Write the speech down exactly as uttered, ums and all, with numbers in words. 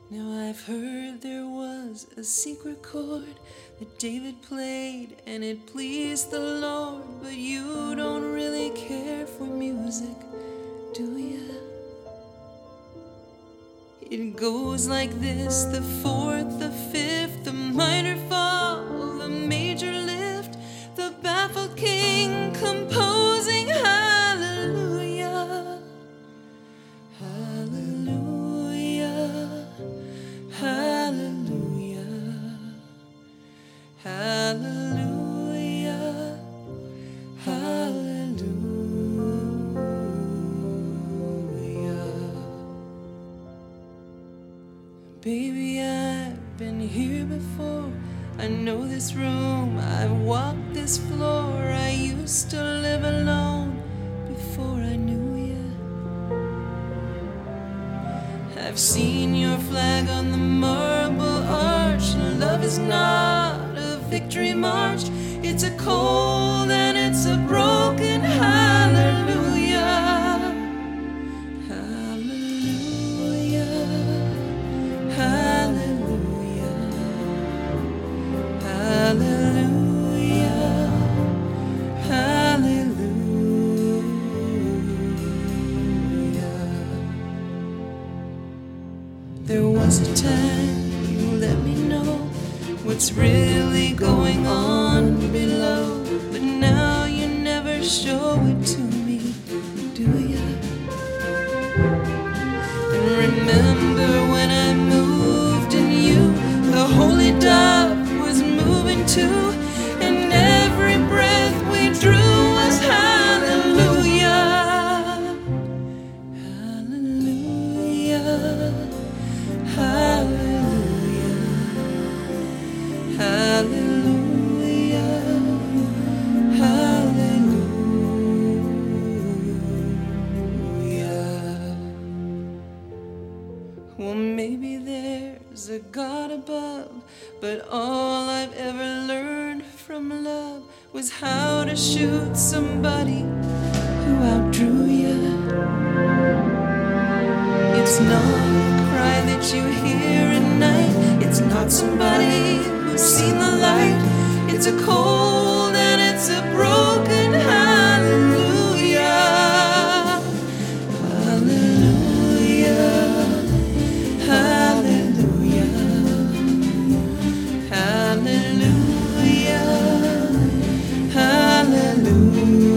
Now I've heard there was a secret chord that David played and it pleased the Lord, but you don't really care for music, do ya? It goes like this: the fourth, the fifth, the minor fall, the major lift, the baffled king composing hallelujah, hallelujah, hallelujah, hallelujah, hallelujah. Baby, I've been here before. I know this room, I've walked this floor. I used to live alone before I knew you. I've seen your flag on the marble arch. Love is not a victory march. It's a cold and it's a broken hallelujah. Hallelujah. Hallelujah. Hallelujah. Hallelujah. There was a time you let me know what's really going on below, but now you never show it to me, do ya? And remember when I moved in you, the holy dove was moving too, and every breath we drew was hallelujah. Hallelujah. Hallelujah. Hallelujah. Hallelujah. Well, maybe there's a God above, but all I've ever learned from love was how to shoot somebody who outdrew you. It's not a cry that you hear at night. It's not somebody who's seen the light. It's a cold and it's a broken hallelujah. Hallelujah. Hallelujah. Hallelujah. Hallelujah.